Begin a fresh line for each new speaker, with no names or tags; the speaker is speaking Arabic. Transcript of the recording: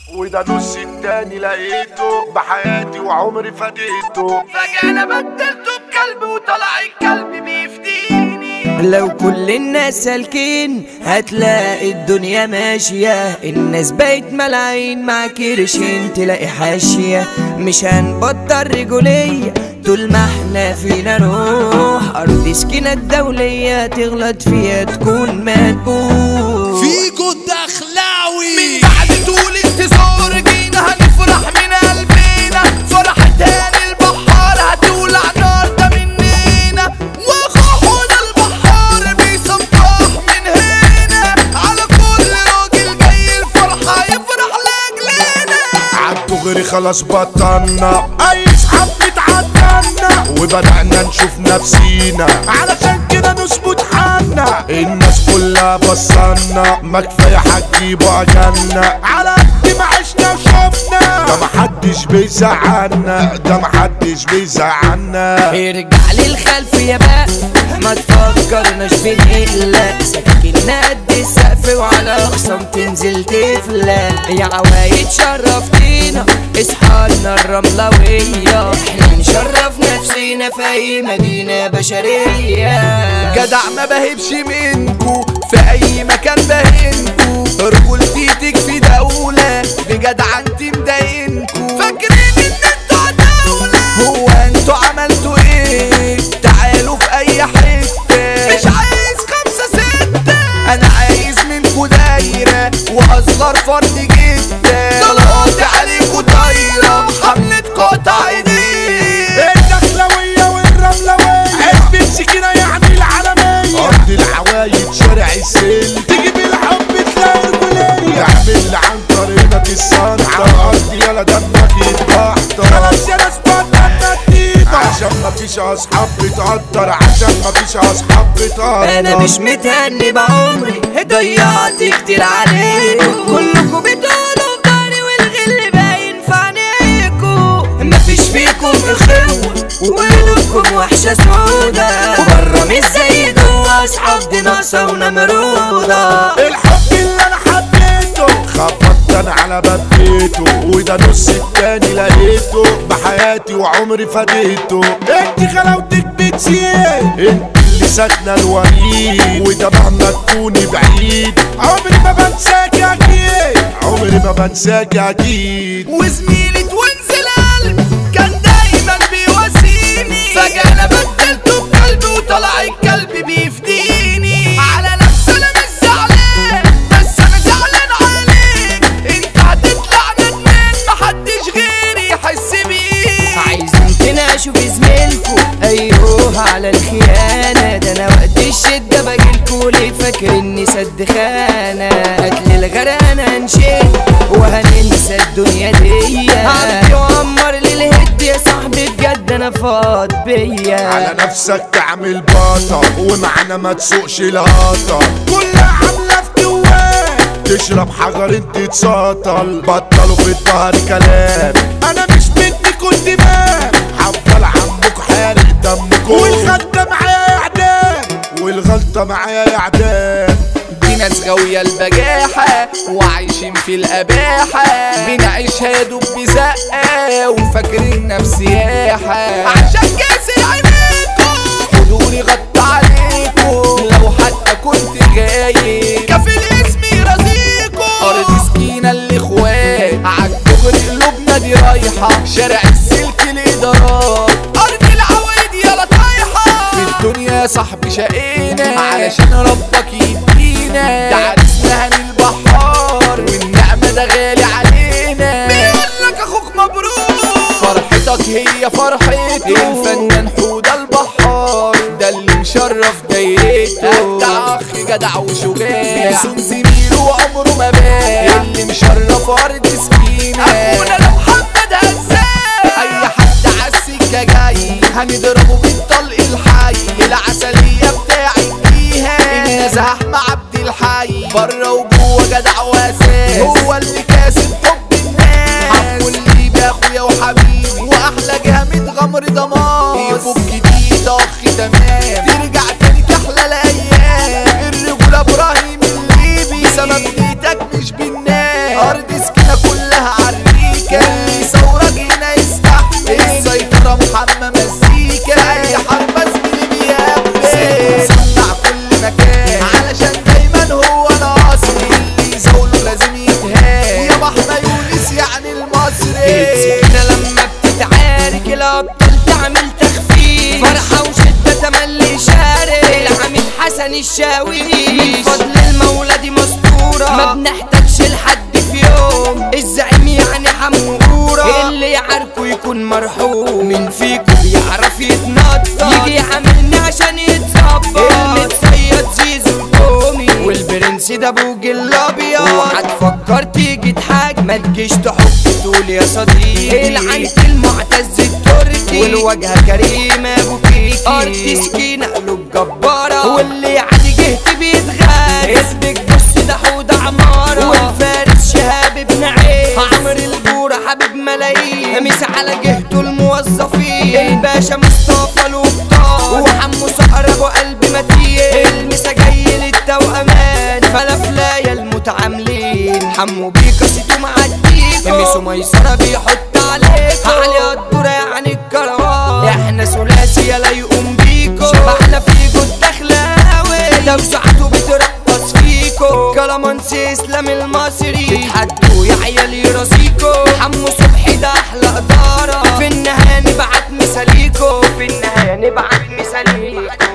وده نص التاني لقيته بحياتي وعمري فديته.
فجأة انا بدلته بكلب وطلع الكلب بيفديني.
لو كل الناس سالكين هتلاقي الدنيا ماشية، الناس بقت ملايين مع كرشين تلاقي حاشية. مش هنبطل رجولية طول ما احنا فينا روح، أرض سكينة الدولية تغلط فيها تكون مدبوح.
فيكو الدخلاوي
من بعد طول انتصار جينا هنفرح من قلبنا، فرح تاني البحار هتولع نار ده مننا، واخونا البحار بيصبح من هنا على كل راجل جاي الفرحة يفرح لاجلنا.
عالدغري خلاص بطلنا اي صحاب بتعطلنا، وبدأنا نشوف نفسينا علشان كده نثبت حالنا. الناس كلها بصلنا ما كفاية هتجيبوا اجلنا، على قد ما عشنا وشوفنا ده محدش بيزعلنا، ده محدش بيزعلنا.
ارجع للخلف يا بقى ما تفكرناش بنقلق، سكينة قد السقف وعلى اخصام تنزل تفلق. يا عوايد شرفتينا اصحالنا الرملوية، احنا نشرف نفسينا في اي مدينة بشرية.
جدع ما بهبش منكو في اي مكان بهنكو، رجولتي تكفي دولة بجدع انتي مضايقنكو. فاكرين ان انتوا دولة؟ هو انتوا عملتوا ايه؟ تعالوا في اي حتة، مش عايز 5 6، انا عايز منكو دايرة واصغر فرد جدا. طلقاتي عليكو طايرة حملة قطع ايديه.
الدخلوية والرملوية عزبة سكينة يعني العالمية، أرض العوايد شارع السل تجيب الحب تلاقي رجولية. اعمل عنتر هنا الصنعة أرض يلا دمك يتبحتر، خلاص يا ناس بطلنا الديدة عشان مفيش أصحاب بتقدر، عشان مفيش أصحاب بتقدر.
انا مش متهني بعمري ضيعت كتير عليكم، كلكم بتقولوا في داري والغل باين في عينيكم. مفيش فيكم اخوة وقلوبكم وحشة سودا، وبره مش زي جوا اصحاب دي ناقصة ونمرودة.
الحب اللي أنا حبيته خبطت أنا على باب بيته، وده نص التاني لقيته بحياتي وعمري فديته. انت غلاوتك بتزيد انت اللي ساكنة الوريد، وده مهما تكوني بعيد عمري ما بنساك اكيد، عمري ما بنساك اكيد.
وزميلي توينز القلب كان دايما بيواسيني، فجأة انا بدلته بكلب وطلع الكلب بيفديني. على نفسي انا مش زعلان بس انا زعلان عليك، انت هتطلع ندمان محدش غيري يحس بيك.
عايزين تناقشوا في زميلكوا ايوه على الخيانة، ده انا وقت الشدة باجيلكوا ليه فاكر اني سد خانة. قتل الغرقانة هنشيل وهننسى الدنيا دي، عبدي وعمر للهد يا صاحبي بجد انا فاض بيا.
على نفسك تعمل باطة ومعنا ما تسوقش الهاطة، كلها عاملة في جواك تشرب حجر انت تسطل. بطلوا في الظهر كلام انا مش منكم دماغ، هفضل عمكوا حارق دمكم، والغلطة معايا يا اعدام، والغلطة معايا يا اعدام.
دي ناس غاوية البجاحة وعايشين في الأباحة، بنعيشها يا دوب بزقة وفاكريننا بسياحة. عشان كاسر عينيكم حضوري غطى عليكم، لو حتى كنت غايب كفيل اسمي رزيكم. أرض سكينة الإخوات عالدغري قلوبنا دي رايحة، شارع السلك الإدارات أرض العوايد يلا طايحة. في الدنيا صاحبي شقينا علشان ربك يدينا، ده عرسنا هاني البحار والنعمة ده غالي علينا. بيقولك أخوك مبروك فرحتك هي فرحته، الفنان حوده البحار ده اللي مشرف دايرته. ده أخ جدع وشجاع بيسون زميله وعمره ما باع، اللي مشرف أرض سكينة أخونا ده محمد هزاع. أي حد عالسكة جاي هنضربه بالطلق الحي، العسلية بتاعت فيها النزاهة أحمد عبد الحي. بره وجوه جدع واساس هو اللي كاسب حب الناس، حبه اللي باخويا وحبيبي واحلى جامد غمر ضمان. يفك جديد اخ تمام ترجع تاني تحلى الايام، الرجولة ابراهيم الليبي سبب بيتك مش بالناس. ارض سكينة
تيجي تحاج ما تجيش تحب تقول يا صديقي. العنك المعتز التركي والواجهة كريمة ابو كيكي. ارتسكي قلوب جبارة واللي عادي جهت بيتغاز. اسمك بص ده حوض عمارة والفارس شهاب ابن عيد. عمرو البورة حبيب ملايين ميس على جهته الموظفين. الباشا مصطفى الوبطان وحمو صقر ابو قلب متين. المسا جاي للتوأمان فلافلايا المتعاملين. حمو بيكا سيتو معديكو ميسو ميسرة بيحط عليكو. علي الدورة يعني الكروان احنا ثلاثي لا يقوم بيكو. شبعنا فيكو الدخلاوي توسعته بترقص فيكو. كلامانسي اسلام المصري تتحدوا يا عيالي راسيكو. حمو صبحي ده احلى ادارة. في النهاية نبعت مثاليكو. في النهاية نبعت مثاليكو.